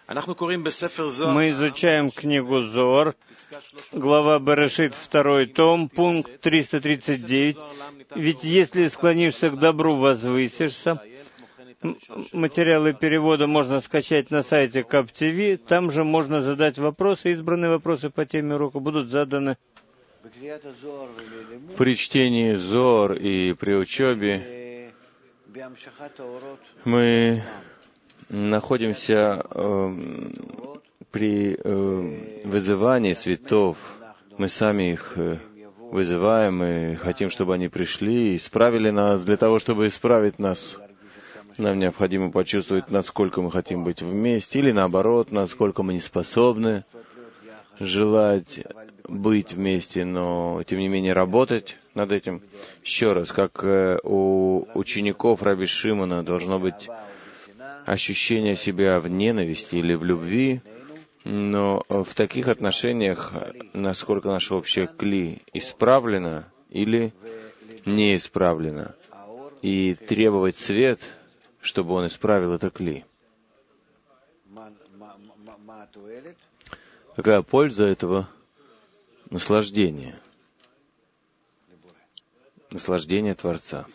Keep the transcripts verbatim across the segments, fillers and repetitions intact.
Мы изучаем книгу Зоар, глава Берешит, второй том, пункт триста тридцать девять. Ведь если склонишься к добру, возвысишься. Материалы перевода можно скачать на сайте Кап ти ви. Там же можно задать вопросы. Избранные вопросы по теме урока будут заданы. При чтении Зоар и при учебе мы находимся э, при э, вызывании светов. Мы сами их э, вызываем и хотим, чтобы они пришли и исправили нас. Для того, чтобы исправить нас, нам необходимо почувствовать, насколько мы хотим быть вместе, или наоборот, насколько мы не способны желать быть вместе, но, тем не менее, работать над этим. Еще раз, как э, у учеников Раби Шимона должно быть ощущение себя в ненависти или в любви, но в таких отношениях, насколько наше общее кли исправлено или не исправлено, и требовать свет, чтобы он исправил это кли. Какая польза этого? Наслаждение. Наслаждение Творца.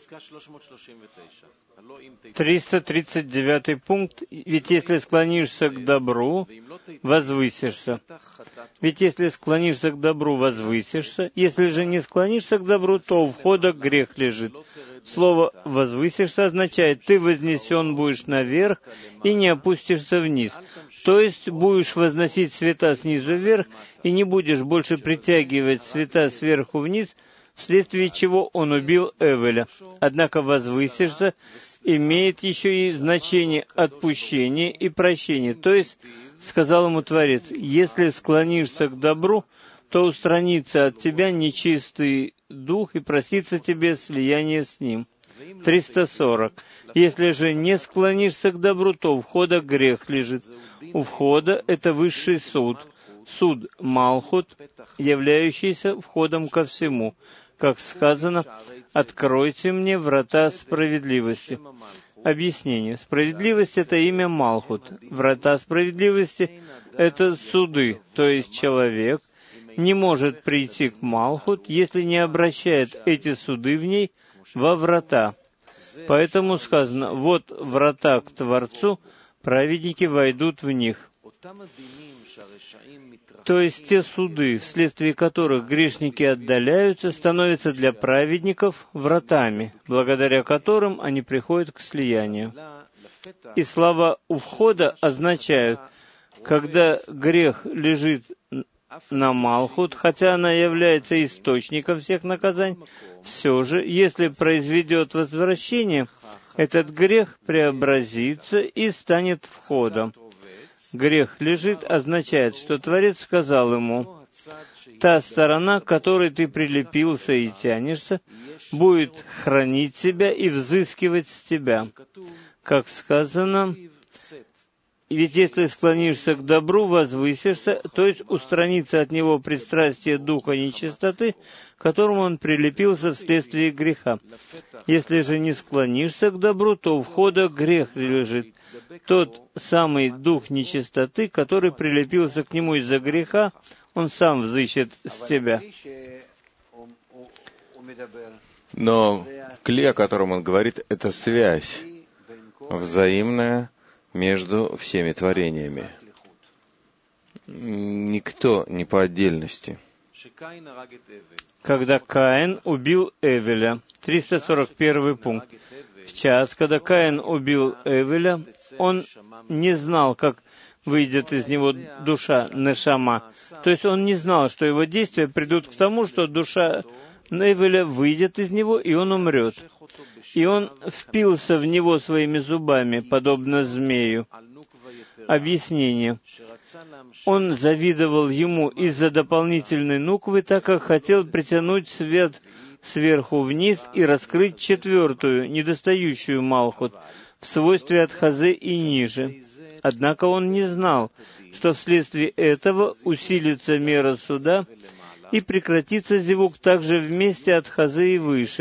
триста тридцать девятый пункт. Ведь если склонишься к добру, возвысишься. Ведь если склонишься к добру, возвысишься. Если же не склонишься к добру, то у входа грех лежит. Слово «возвысишься» означает, ты вознесен будешь наверх и не опустишься вниз. То есть будешь возносить света снизу вверх и не будешь больше притягивать света сверху вниз, вследствие чего он убил Эвеля. Однако возвысишься имеет еще и значение отпущения и прощения. То есть, сказал ему Творец, если склонишься к добру, то устранится от тебя нечистый дух и простится тебе слияние с ним. триста сорок. Если же не склонишься к добру, то у входа грех лежит. У входа это высший суд. Суд Малхут, являющийся входом ко всему. Как сказано, «Откройте мне врата справедливости». Объяснение. Справедливость — это имя Малхут. Врата справедливости — это суды, то есть человек не может прийти к Малхут, если не обращает эти суды в ней во врата. Поэтому сказано, вот врата к Творцу, праведники войдут в них. То есть те суды, вследствие которых грешники отдаляются, становятся для праведников вратами, благодаря которым они приходят к слиянию. И слова «у входа» означают, когда грех лежит на Малхут, хотя она является источником всех наказаний, все же, если произведет возвращение, этот грех преобразится и станет входом. Грех лежит означает, что Творец сказал ему, та сторона, к которой ты прилепился и тянешься, будет хранить тебя и взыскивать с тебя. Как сказано, ведь если склонишься к добру, возвысишься, то есть устранится от него пристрастие духа нечистоты, к которому он прилепился вследствие греха. Если же не склонишься к добру, то у входа грех лежит. Тот самый дух нечистоты, который прилепился к нему из-за греха, он сам взыщет с тебя. Но кли, о котором он говорит, это связь взаимная между всеми творениями. Никто не по отдельности. Когда Каин убил Эвеля, триста сорок первый пункт. В час, когда Каин убил Эвеля, он не знал, как выйдет из него душа Нешама. То есть он не знал, что его действия придут к тому, что душа Эвеля выйдет из него, и он умрет. И он впился в него своими зубами, подобно змею. Объяснение. Он завидовал ему из-за дополнительной нуквы, так как хотел притянуть свет сверху вниз и раскрыть четвертую, недостающую Малхут, в свойстве от Хазы и ниже. Однако он не знал, что вследствие этого усилится мера суда и прекратится зевук также вместе от Хазы и выше.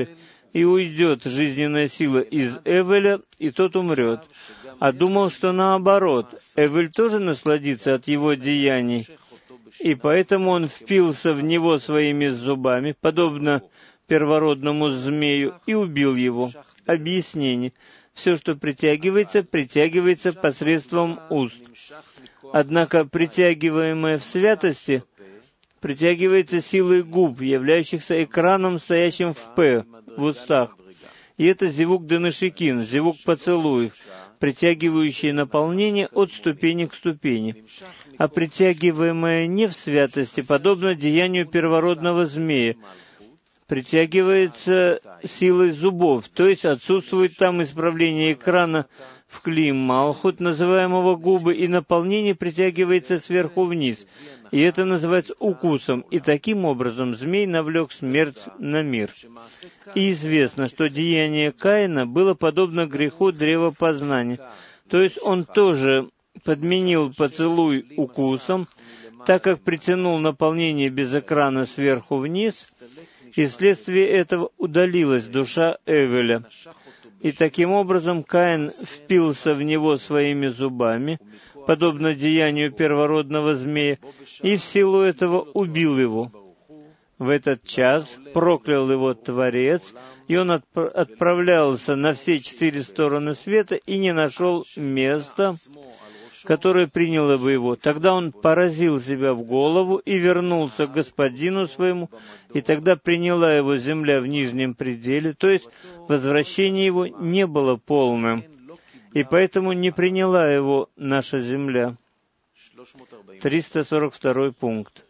и уйдет жизненная сила из Эвеля, и тот умрет. А думал, что наоборот, Эвель тоже насладится от его деяний, и поэтому он впился в него своими зубами, подобно первородному змею, и убил его. Объяснение. Все, что притягивается, притягивается посредством уст. Однако притягиваемое в святости притягивается силой губ, являющихся экраном, стоящим в «п», в устах. И это зевук денешикин, зевук поцелуев, притягивающий наполнение от ступени к ступени. А притягиваемое не в святости, подобно деянию первородного змея, притягивается силой зубов, то есть отсутствует там исправление экрана в клим малхут, называемого губы, и наполнение притягивается сверху вниз, и это называется укусом, и таким образом змей навлек смерть на мир. И известно, что деяние Каина было подобно греху древа познания, то есть он тоже подменил поцелуй укусом, так как притянул наполнение без экрана сверху вниз, и вследствие этого удалилась душа Эвеля. И таким образом Каин впился в него своими зубами, подобно деянию первородного змея, и в силу этого убил его. В этот час проклял его Творец, и он отп- отправлялся на все четыре стороны света и не нашел места, которое приняло бы его. Тогда он поразил себя в голову и вернулся к господину своему, и тогда приняла его земля в нижнем пределе, то есть возвращение его не было полным, и поэтому не приняла его наша земля. триста сорок второй пункт.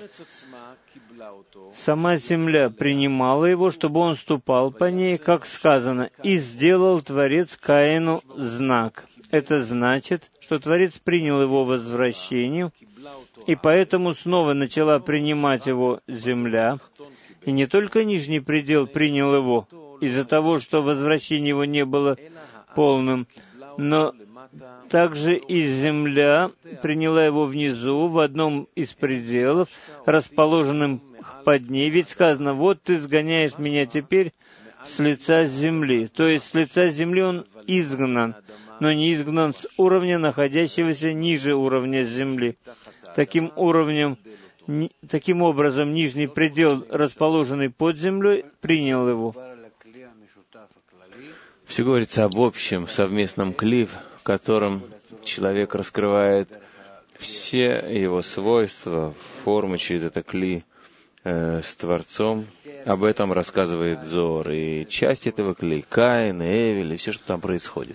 Сама земля принимала его, чтобы он ступал по ней, как сказано, «И сделал Творец Каину знак». Это значит, что Творец принял его возвращению, и поэтому снова начала принимать его земля. И не только нижний предел принял его, из-за того, что возвращение его не было полным, но также и земля приняла его внизу, в одном из пределов, расположенным под ней. Ведь сказано, вот ты сгоняешь меня теперь с лица земли. То есть с лица земли он изгнан, но не изгнан с уровня, находящегося ниже уровня земли. Таким уровнем, ни, таким образом, нижний предел, расположенный под землей, принял его. Все говорится об общем совместном кли, в котором человек раскрывает все его свойства, формы через это кли э, с Творцом. Об этом рассказывает Зоар. И часть этого кли, Каин, Эвель, и все, что там происходит.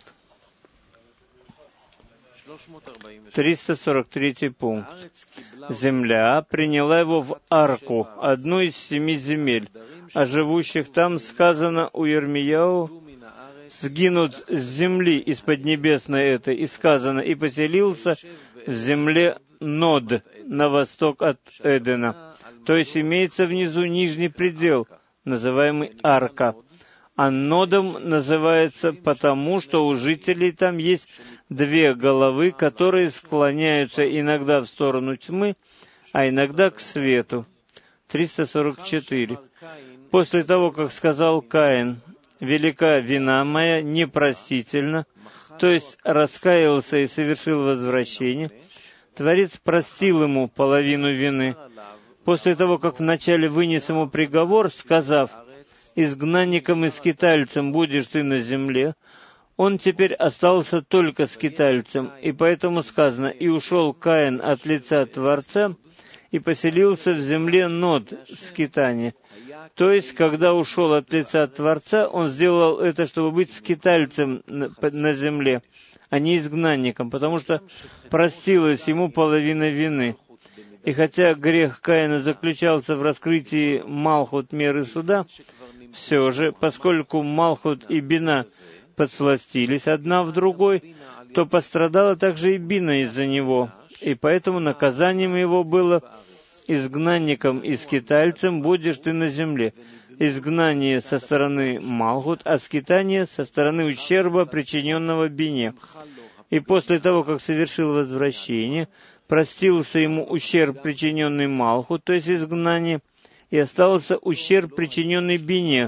триста сорок третий пункт. Земля приняла его в арку, одну из семи земель, а живущих там сказано у Йирмияу, сгинут с земли из поднебесной этой, и сказано, и поселился в земле Нод, на восток от Эдена. То есть имеется внизу нижний предел, называемый арка. А Нодом называется потому, что у жителей там есть две головы, которые склоняются иногда в сторону тьмы, а иногда к свету. триста сорок четыре. После того, как сказал Каин, «Велика вина моя, непростительна», то есть раскаялся и совершил возвращение, Творец простил ему половину вины. После того, как вначале вынес ему приговор, сказав, «Изгнанником и скитальцем будешь ты на земле», он теперь остался только скитальцем, и поэтому сказано, «И ушел Каин от лица Творца, и поселился в земле Нод, скитания». То есть, когда ушел от лица Творца, он сделал это, чтобы быть скитальцем на, на земле, а не изгнанником, потому что простилась ему половина вины. И хотя грех Каина заключался в раскрытии Малхут меры суда, все же, поскольку Малхут и Бина подсластились одна в другой, то пострадала также и Бина из-за него, и поэтому наказанием его было «Изгнанником и скитальцем будешь ты на земле». Изгнание со стороны Малхут, а скитание со стороны ущерба, причиненного Бине. И после того, как совершил возвращение, простился ему ущерб, причиненный Малхут, то есть изгнание, и остался ущерб, причиненный Бине,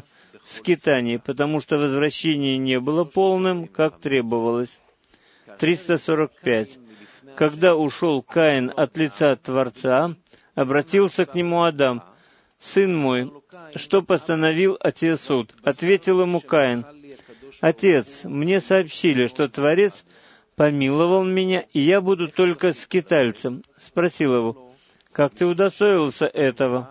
скитании, потому что возвращение не было полным, как требовалось. триста сорок пять. Когда ушел Каин от лица Творца, обратился к нему Адам: «Сын мой, что постановил Отец суд?» Ответил ему Каин: «Отец, мне сообщили, что Творец помиловал меня, и я буду только скитальцем». Спросил его: «Как ты удостоился этого?»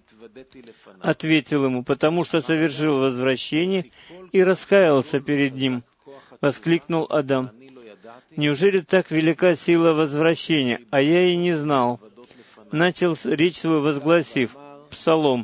Ответил ему: «Потому что совершил возвращение и раскаялся перед ним». Воскликнул Адам: «Неужели так велика сила возвращения, а я и не знал?» Начал речь свою, возгласив псалом: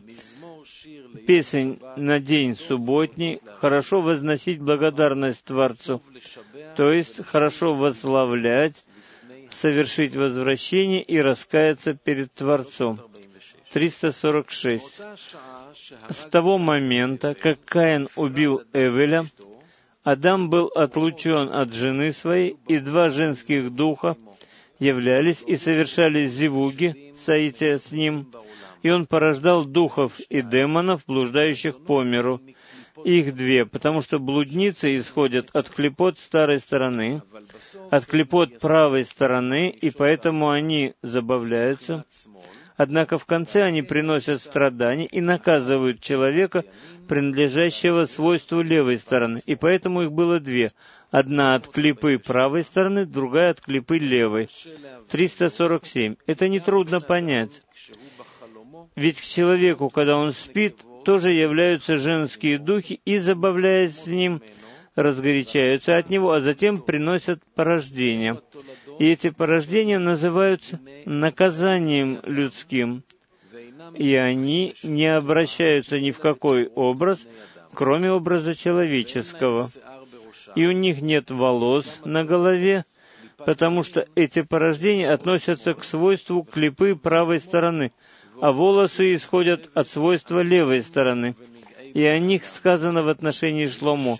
«Песнь на день субботний, хорошо возносить благодарность Творцу», то есть хорошо восславлять, совершить возвращение и раскаяться перед Творцом. триста сорок шесть. С того момента, как Каин убил Эвеля, Адам был отлучен от жены своей, и два женских духа являлись и совершали зивуги, соития с ним, и он порождал духов и демонов, блуждающих по миру. Их две, потому что блудницы исходят от клепот старой стороны, от клепот правой стороны, и поэтому они забавляются. Однако в конце они приносят страдания и наказывают человека, принадлежащего свойству левой стороны. И поэтому их было две. Одна от клипы правой стороны, другая от клипы левой. триста сорок семь. Это нетрудно понять. Ведь к человеку, когда он спит, тоже являются женские духи и, забавляясь с ним, разгорячаются от него, а затем приносят порождение. И эти порождения называются наказанием людским. И они не обращаются ни в какой образ, кроме образа человеческого. И у них нет волос на голове, потому что эти порождения относятся к свойству клипы правой стороны, а волосы исходят от свойства левой стороны. И о них сказано в отношении Шломо: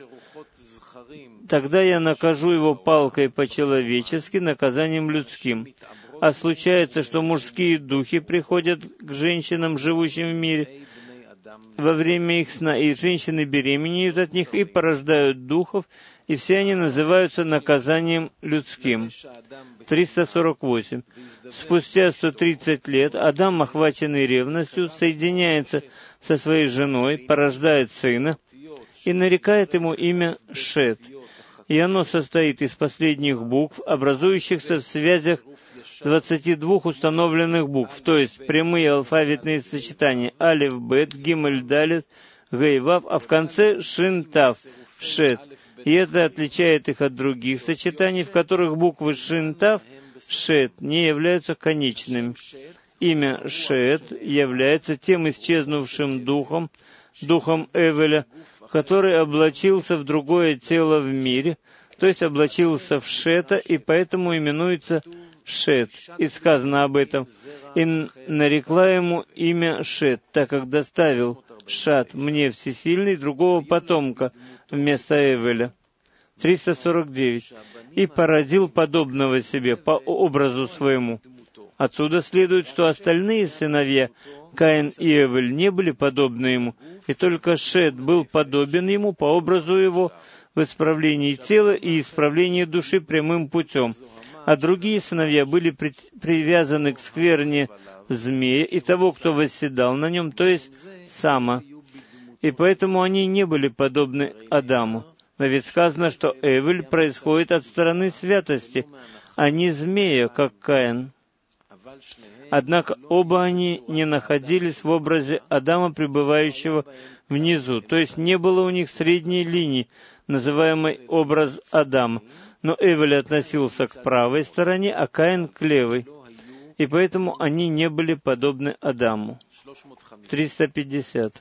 «Тогда я накажу его палкой по-человечески, наказанием людским». А случается, что мужские духи приходят к женщинам, живущим в мире, во время их сна, и женщины беременеют от них и порождают духов, и все они называются наказанием людским. триста сорок восемь. Спустя сто тридцать лет Адам, охваченный ревностью, соединяется со своей женой, порождает сына и нарекает ему имя Шет. И оно состоит из последних букв, образующихся в связях двадцати двух установленных букв, то есть прямые алфавитные сочетания Алеф, Бет, Гимель, Далет, Гей, Вав, а в конце Шин, Тав, Шет. И это отличает их от других сочетаний, в которых буквы Шин, Тав, Шет не являются конечными. Имя Шет является тем исчезнувшим духом, духом Эвеля, который облачился в другое тело в мире, то есть облачился в Шета, и поэтому именуется Шет. И сказано об этом: «И нарекла ему имя Шет, так как доставил Шат мне всесильный другого потомка вместо Эвеля». триста сорок девять. «И породил подобного себе по образу своему». Отсюда следует, что остальные сыновья, Каин и Эвель, не были подобны ему, и только Шет был подобен ему по образу его в исправлении тела и исправлении души прямым путем, а другие сыновья были при... привязаны к скверне змея и того, кто восседал на нем, то есть Сама, и поэтому они не были подобны Адаму. Но ведь сказано, что Эвель происходит от стороны святости, а не змея, как Каин. Однако оба они не находились в образе Адама, пребывающего внизу, то есть не было у них средней линии, называемой образ Адама. Но Эвель относился к правой стороне, а Каин к левой, и поэтому они не были подобны Адаму. триста пятьдесят.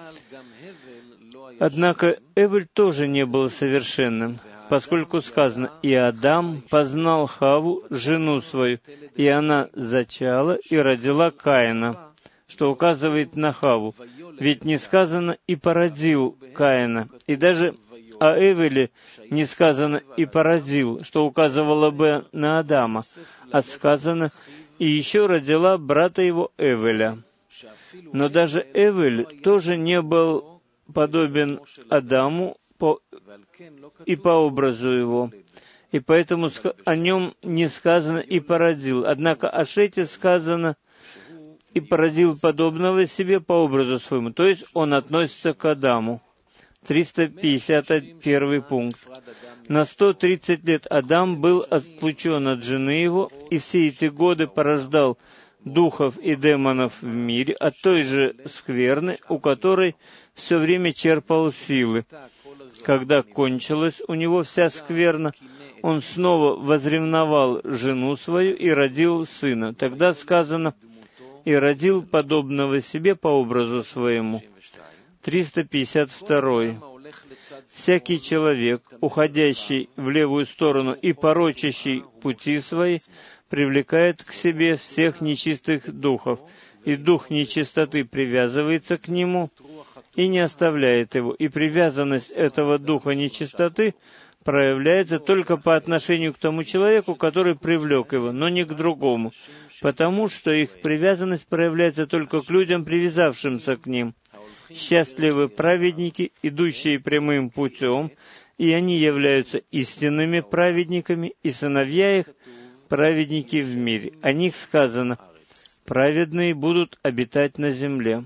Однако Эвель тоже не был совершенным, поскольку сказано: «И Адам познал Хаву, жену свою, и она зачала и родила Каина», что указывает на Хаву. Ведь не сказано «и породил Каина», и даже о Эвеле не сказано «и породил», что указывало бы на Адама, а сказано «и еще родила брата его Эвеля». Но даже Эвель тоже не был подобен Адаму по, и по образу его. И поэтому о нем не сказано «и породил». Однако о Шете сказано «и породил подобного себе по образу своему». То есть он относится к Адаму. триста пятьдесят первый пункт. На сто тридцать лет Адам был отлучен от жены его, и все эти годы порождал духов и демонов в мире от той же скверны, у которой все время черпал силы. Когда кончилась у него вся скверна, он снова возревновал жену свою и родил сына. Тогда сказано «и родил подобного себе по образу своему». триста пятьдесят второй. Всякий человек, уходящий в левую сторону и порочащий пути свои, привлекает к себе всех нечистых духов, и дух нечистоты привязывается к нему и не оставляет его. И привязанность этого духа нечистоты проявляется только по отношению к тому человеку, который привлек его, но не к другому, потому что их привязанность проявляется только к людям, привязавшимся к ним. Счастливы праведники, идущие прямым путем, и они являются истинными праведниками, и сыновья их — праведники в мире. О них сказано: праведные будут обитать на земле.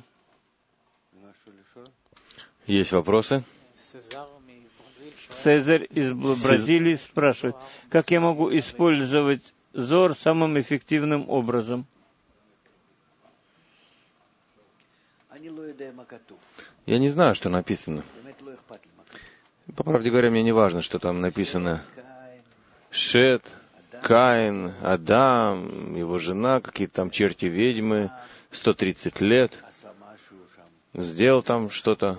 Есть вопросы? Цезарь из Бразилии спрашивает: как я могу использовать Зоар самым эффективным образом? Я не знаю, что написано. По правде говоря, мне не важно, что там написано. Шет, Каин, Адам, его жена, какие-то там черти-ведьмы, сто тридцать лет. Сделал там что-то,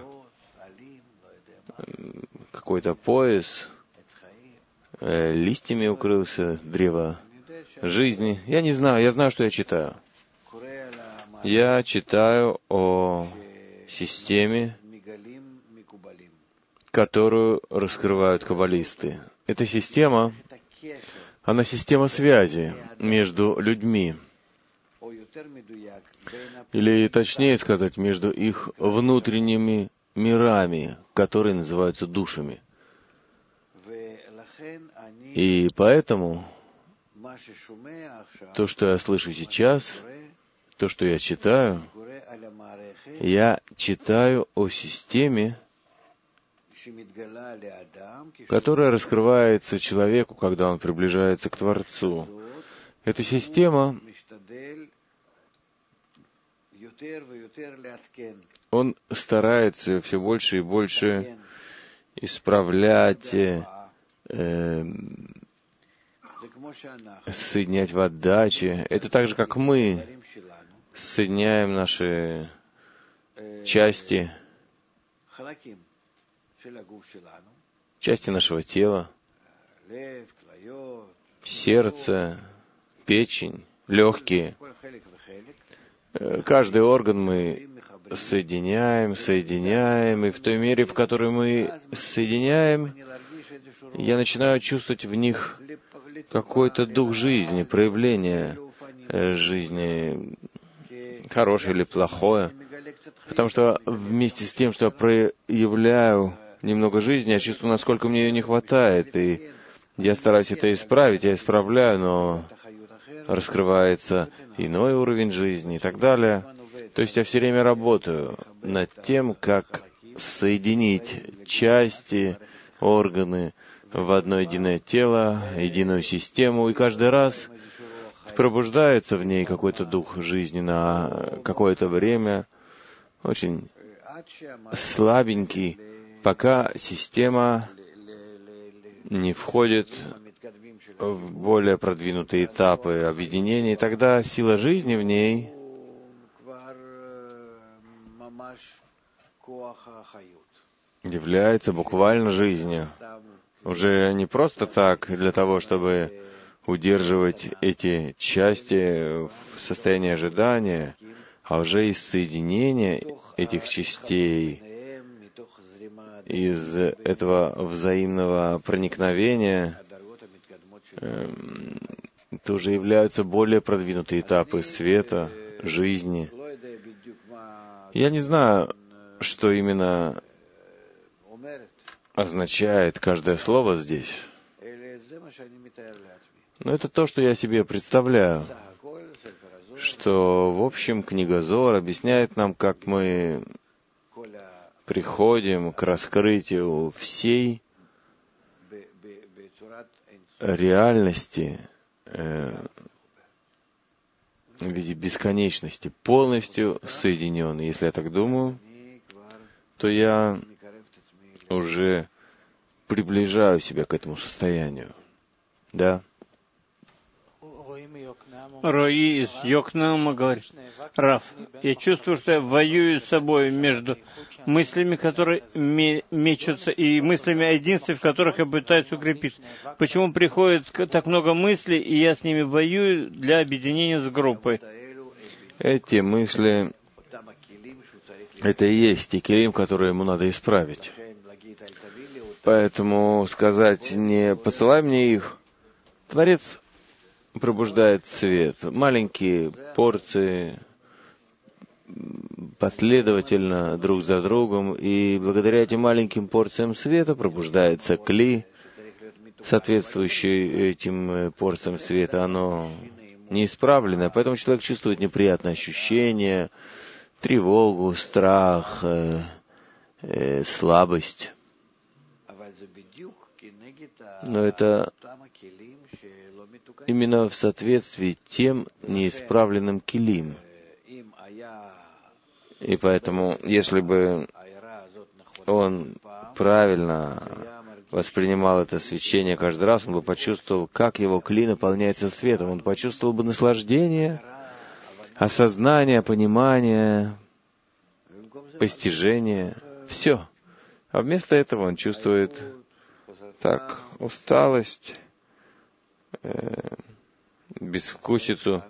какой-то пояс, э, листьями укрылся, древо жизни. Я не знаю, я знаю, что я читаю. Я читаю о системе, которую раскрывают каббалисты. Эта система, она система связи между людьми, или точнее сказать, между их внутренними мирами, которые называются душами. И поэтому то, что я слышу сейчас, то, что я читаю, я читаю о системе, которая раскрывается человеку, когда он приближается к Творцу. Эта система, он старается все больше и больше исправлять, э, соединять в отдаче. Это так же, как мы соединяем наши части, части нашего тела, сердце, печень, легкие. Каждый орган мы соединяем, соединяем, и в той мере, в которой мы соединяем, я начинаю чувствовать в них какой-то дух жизни, проявление жизни, хорошее или плохое. Потому что вместе с тем, что я проявляю немного жизни, я чувствую, насколько мне ее не хватает, и я стараюсь это исправить, я исправляю, но раскрывается иной уровень жизни и так далее. То есть я все время работаю над тем, как соединить части, органы в одно единое тело, единую систему, и каждый раз пробуждается в ней какой-то дух жизни на какое-то время, очень слабенький, пока система не входит в более продвинутые этапы объединения, и тогда сила жизни в ней является буквально жизнью. Уже не просто так, для того, чтобы удерживать эти части в состоянии ожидания, а уже из соединения этих частей, из этого взаимного проникновения, э, тоже являются более продвинутые этапы света, жизни. Я не знаю, что именно означает каждое слово здесь? Но это то, что я себе представляю, что, в общем, книга Зоар объясняет нам, как мы приходим к раскрытию всей реальности э, в виде бесконечности, полностью соединен. Если я так думаю, то я уже приближаю себя к этому состоянию. Да? Рои из Йокнама говорит: Раф, я чувствую, что я воюю с собой между мыслями, которые мечутся, и мыслями о единстве, в которых я пытаюсь укрепиться. Почему приходит так много мыслей, и я с ними воюю для объединения с группой? Эти мысли, это и есть те килим, которые ему надо исправить. Поэтому сказать не «посылай мне их», Творец пробуждает свет. Маленькие порции, последовательно, друг за другом, и благодаря этим маленьким порциям света пробуждается кли, соответствующий этим порциям света. Оно неисправленное, поэтому человек чувствует неприятные ощущения, тревогу, страх, э, э, слабость. Но это именно в соответствии тем неисправленным килим. И поэтому, если бы он правильно воспринимал это свечение каждый раз, он бы почувствовал, как его кли наполняется светом. Он почувствовал бы наслаждение, осознание, понимание, постижение. Все. А вместо этого он чувствует так усталость, э, безвкусицу.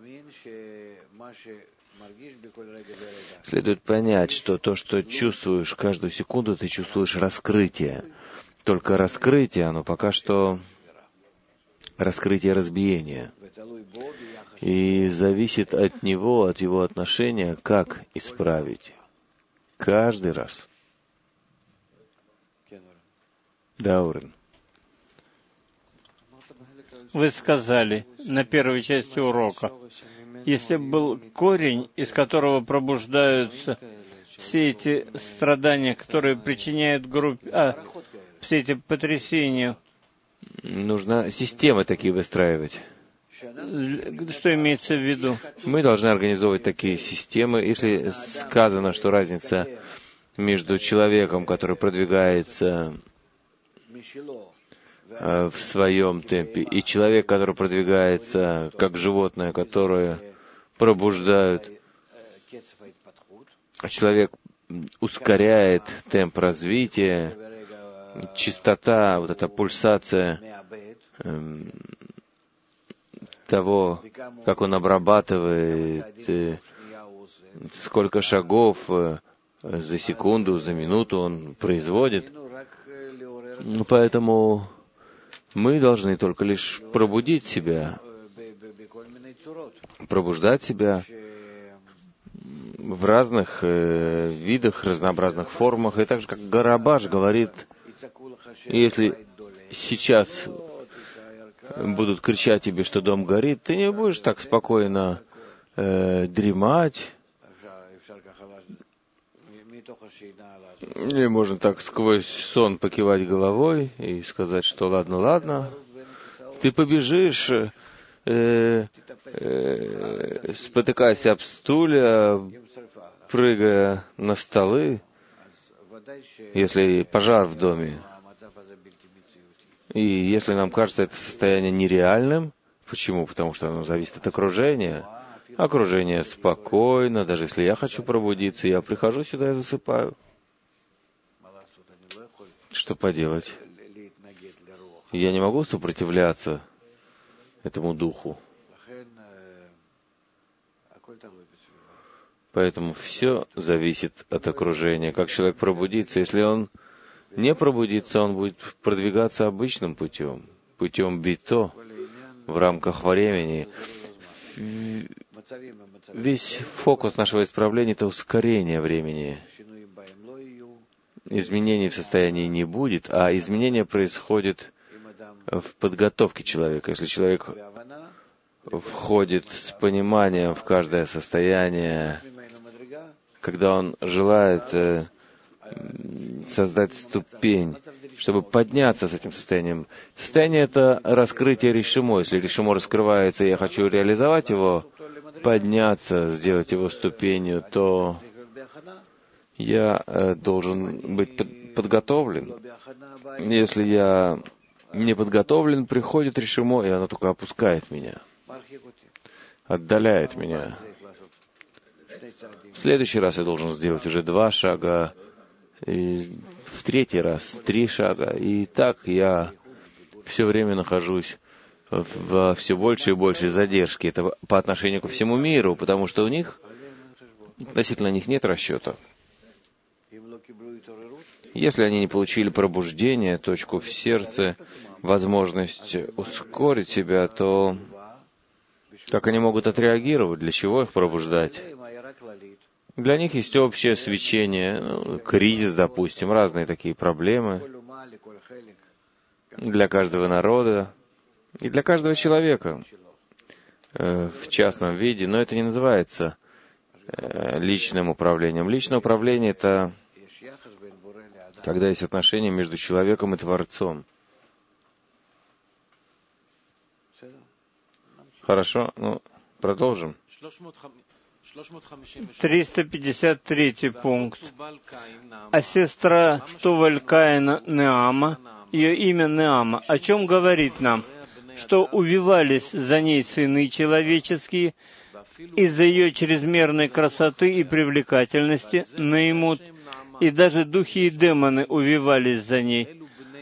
Следует понять, что то, что чувствуешь каждую секунду, ты чувствуешь раскрытие. Только раскрытие, оно пока что раскрытие разбиения. И зависит от него, от его отношения, как исправить. Каждый раз. Да, Урен. Вы сказали на первой части урока, если был корень, из которого пробуждаются все эти страдания, которые причиняют группе, а, все эти потрясения. Нужно системы такие выстраивать. Что имеется в виду? Мы должны организовывать такие системы. Если сказано, что разница между человеком, который продвигается в своем темпе, и человек, который продвигается как животное, которое пробуждают, человек ускоряет темп развития, частота, вот эта пульсация эм, того, как он обрабатывает, э, сколько шагов э, за секунду, за минуту он производит. Поэтому мы должны только лишь пробудить себя, пробуждать себя в разных э, видах, разнообразных формах. И так же, как Гарабаш говорит, если сейчас будут кричать тебе, что дом горит, ты не будешь так спокойно э, дремать. Или можно так сквозь сон покивать головой и сказать, что ладно, ладно. Ты побежишь, э, э, спотыкаясь об стулья, прыгая на столы, если пожар в доме. И если нам кажется это состояние нереальным, почему? Потому что оно зависит от окружения. Окружение спокойно, даже если я хочу пробудиться, я прихожу сюда и засыпаю. Что поделать? Я не могу сопротивляться этому духу. Поэтому все зависит от окружения. Как человек пробудится, если он не пробудится, он будет продвигаться обычным путем, путем бито, в рамках времени. Весь фокус нашего исправления — это ускорение времени. изменений в состоянии не будет, а изменение происходит в подготовке человека. Если человек входит с пониманием в каждое состояние, когда он желает э, создать ступень, чтобы подняться с этим состоянием. Состояние — это раскрытие решимо. Если решимо раскрывается, и я хочу реализовать его, подняться, сделать его ступенью, то я э, должен быть под, подготовлен. Если я не подготовлен, приходит решимо, и оно только опускает меня, отдаляет меня. В следующий раз я должен сделать уже два шага, и в третий раз три шага. И так я все время нахожусь в все большей и большей задержке. Это по отношению ко всему миру, потому что у них, относительно них нет расчета. Если они не получили пробуждение, точку в сердце, возможность ускорить себя, то как они могут отреагировать? Для чего их пробуждать? Для них есть общее свечение, ну, кризис, допустим, разные такие проблемы для каждого народа и для каждого человека э, в частном виде, но это не называется э, личным управлением. Личное управление — это когда есть отношения между человеком и Творцом. Хорошо, ну, продолжим. триста пятьдесят третий пункт. А сестра Туваль Каина Неама, ее имя Неама, о чем говорит нам? Что увивались за ней сыны человеческие, из-за ее чрезмерной красоты и привлекательности, Наимут, и даже духи и демоны увивались за ней.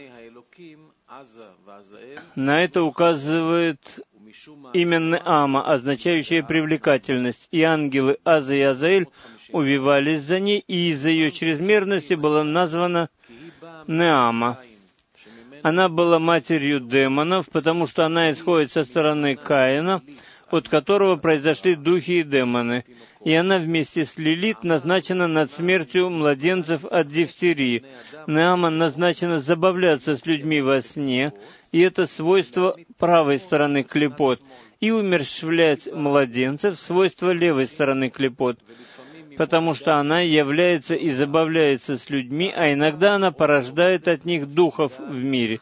На это указывает именно Ама, означающая привлекательность, и ангелы Аза и Азаэль увивались за ней, и из-за ее чрезмерности была названа Неама. Она была матерью демонов, потому что она исходит со стороны Каина, от которого произошли духи и демоны, и она вместе с Лилит назначена над смертью младенцев от дифтерии. Неама назначена забавляться с людьми во сне, и это свойство правой стороны клипот, и умерщвлять младенцев — свойство левой стороны клипот, потому что она является и забавляется с людьми, а иногда она порождает от них духов в мире.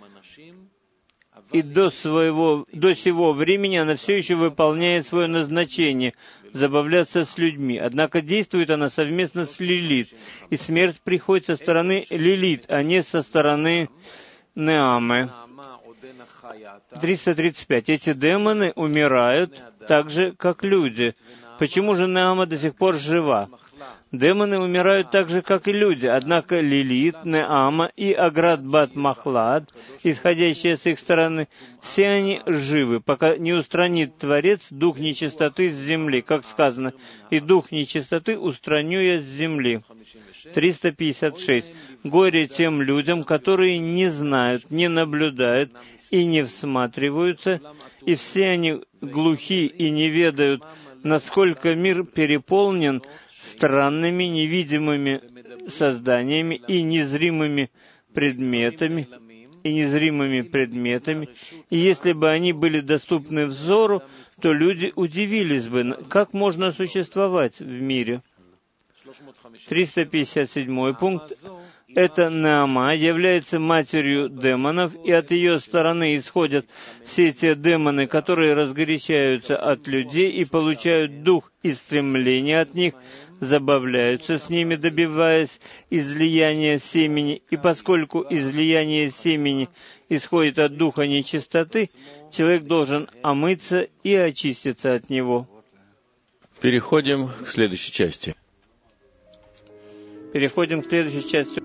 И до своего, до сего времени она все еще выполняет свое назначение — забавляться с людьми. Однако действует она совместно с Лилит, и смерть приходит со стороны Лилит, а не со стороны Неамы. триста тридцать пять. Эти демоны умирают так же, как люди. Почему же Неама до сих пор жива? Демоны умирают так же, как и люди, однако Лилит, Неама и Аград Бат Махлад, исходящие с их стороны, все они живы, пока не устранит Творец дух нечистоты с земли, как сказано, «И дух нечистоты устраню я с земли». триста пятьдесят шесть. Горе тем людям, которые не знают, не наблюдают и не всматриваются, и все они глухи и не ведают, насколько мир переполнен странными невидимыми созданиями и незримыми предметами, и незримыми предметами, и если бы они были доступны взору, то люди удивились бы, как можно существовать в мире. триста пятьдесят седьмой пункт. Эта Неама является матерью демонов, и от ее стороны исходят все те демоны, которые разгорячаются от людей и получают дух и стремление от них, забавляются с ними, добиваясь излияния семени, и поскольку излияние семени исходит от духа нечистоты, человек должен омыться и очиститься от него. Переходим к следующей части. Переходим к следующей части.